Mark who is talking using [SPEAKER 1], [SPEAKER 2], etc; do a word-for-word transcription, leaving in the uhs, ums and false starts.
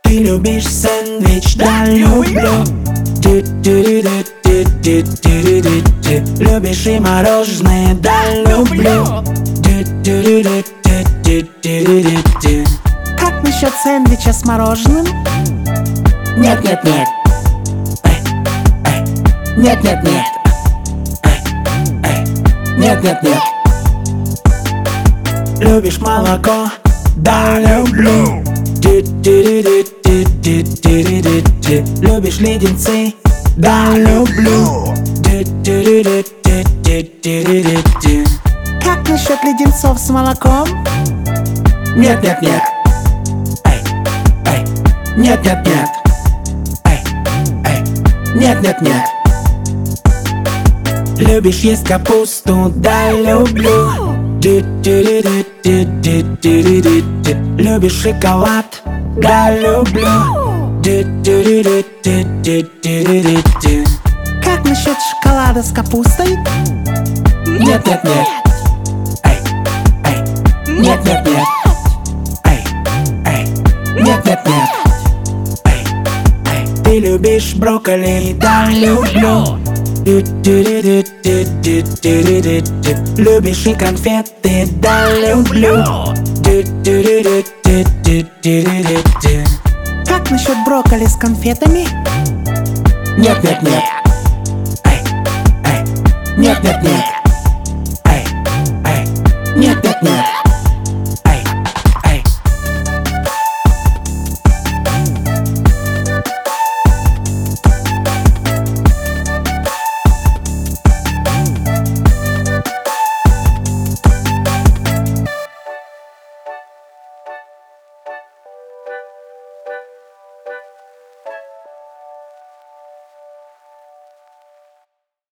[SPEAKER 1] Ты любишь сэндвич? Да, люблю. Тю-тю-рю-тю-тю-тю-тю-тю. Любишь и мороженое? Да, люблю. Тю-тю-рю-тю-тю-тю-тю-тю.
[SPEAKER 2] Как насчет сэндвича с мороженым?
[SPEAKER 1] Нет, нет, нет. Эй, эй. Нет, нет, нет. Эй, эй. Нет, нет, нет. Любишь молоко? Да, люблю. Тю-тю-рю-тю-тю-тю-тю-тю. Любишь леденцы? Да, люблю. Тю-тю-рю-тю-тю-тю-тю.
[SPEAKER 2] Как насчет леденцов с молоком?
[SPEAKER 1] Нет, нет, нет. Эй, эй. Нет, нет, нет. Эй, эй. Нет, нет, нет. Любишь есть капусту? Да, люблю. Тю-тю-рю-тю-тю-тю-тю-тю. Любишь шоколад? Да, люблю. Тю-тю-рю-тю-тю-тю-тю-тю.
[SPEAKER 2] Как насчет шоколада с капустой?
[SPEAKER 1] Нет, нет, нет. Эй, эй. Нет, нет, нет. Эй, эй. Нет, нет, нет. Эй, эй. Ты любишь брокколи? Да, люблю. Тю-тю-рю-тю-тю-тю-тю-тю. Любишь и конфеты? Да, люблю. Тю-тю-рю-тю-тю-тю-тю-тю.
[SPEAKER 2] Как насчет брокколи с конфетами?
[SPEAKER 1] Нет, нет, нет. Эй, эй. Нет, нет, нет. Эй, эй. Нет, нет, нет.